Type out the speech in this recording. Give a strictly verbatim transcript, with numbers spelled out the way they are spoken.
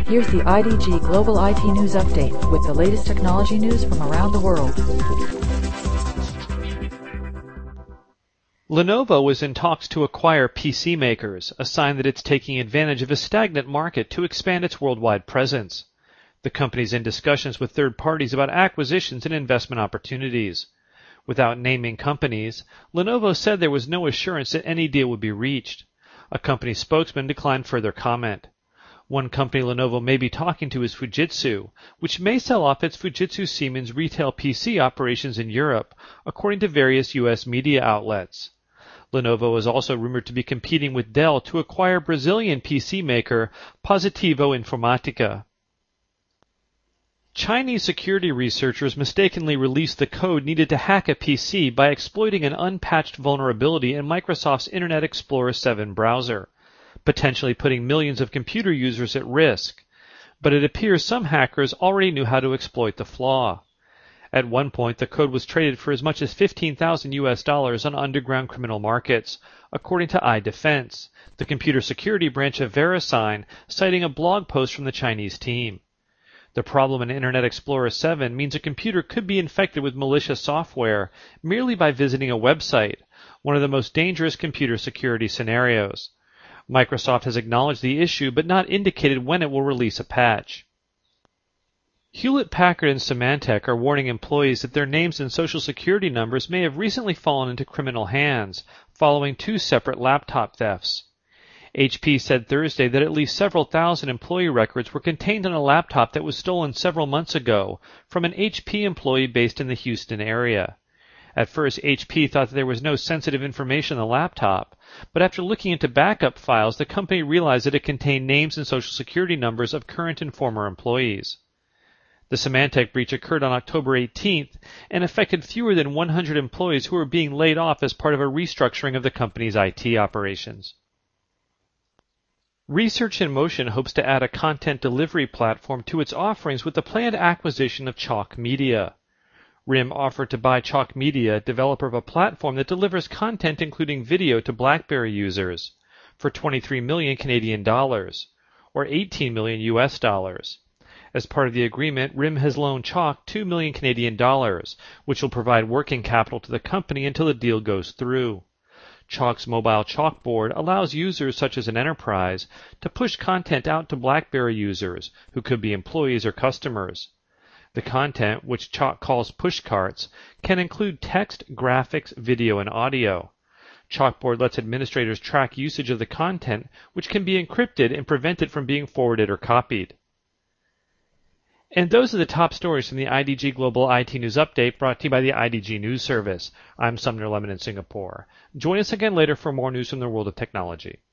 Here's the I D G Global I T News Update with the latest technology news from around the world. Lenovo is in talks to acquire P C makers, a sign that it's taking advantage of a stagnant market to expand its worldwide presence. The company's in discussions with third parties about acquisitions and investment opportunities. Without naming companies, Lenovo said there was no assurance that any deal would be reached. A company spokesman declined further comment. One company Lenovo may be talking to is Fujitsu, which may sell off its Fujitsu Siemens retail P C operations in Europe, according to various U S media outlets. Lenovo is also rumored to be competing with Dell to acquire Brazilian P C maker Positivo Informatica. Chinese security researchers mistakenly released the code needed to hack a P C by exploiting an unpatched vulnerability in Microsoft's Internet Explorer seven browser, potentially putting millions of computer users at risk. But it appears some hackers already knew how to exploit the flaw. At one point, the code was traded for as much as fifteen thousand U S dollars on underground criminal markets, according to iDefense, the computer security branch of VeriSign, citing a blog post from the Chinese team. The problem in Internet Explorer seven means a computer could be infected with malicious software merely by visiting a website, one of the most dangerous computer security scenarios. Microsoft has acknowledged the issue but not indicated when it will release a patch. Hewlett-Packard and Symantec are warning employees that their names and social security numbers may have recently fallen into criminal hands following two separate laptop thefts. H P said Thursday that at least several thousand employee records were contained on a laptop that was stolen several months ago from an H P employee based in the Houston area. At first, H P thought that there was no sensitive information on the laptop, but after looking into backup files, the company realized that it contained names and social security numbers of current and former employees. The Symantec breach occurred on October eighteenth and affected fewer than one hundred employees who were being laid off as part of a restructuring of the company's I T operations. Research in Motion hopes to add a content delivery platform to its offerings with the planned acquisition of Chalk Media. R I M offered to buy Chalk Media, developer of a platform that delivers content including video to BlackBerry users, for twenty-three million Canadian dollars, or eighteen million U S dollars. As part of the agreement, R I M has loaned Chalk two million Canadian dollars, which will provide working capital to the company until the deal goes through. Chalk's mobile chalkboard allows users such as an enterprise to push content out to BlackBerry users, who could be employees or customers. The content, which Chalk calls pushcarts, can include text, graphics, video, and audio. Chalkboard lets administrators track usage of the content, which can be encrypted and prevent it from being forwarded or copied. And those are the top stories from the I D G Global I T News Update brought to you by the I D G News Service. I'm Sumner Lemon in Singapore. Join us again later for more news from the world of technology.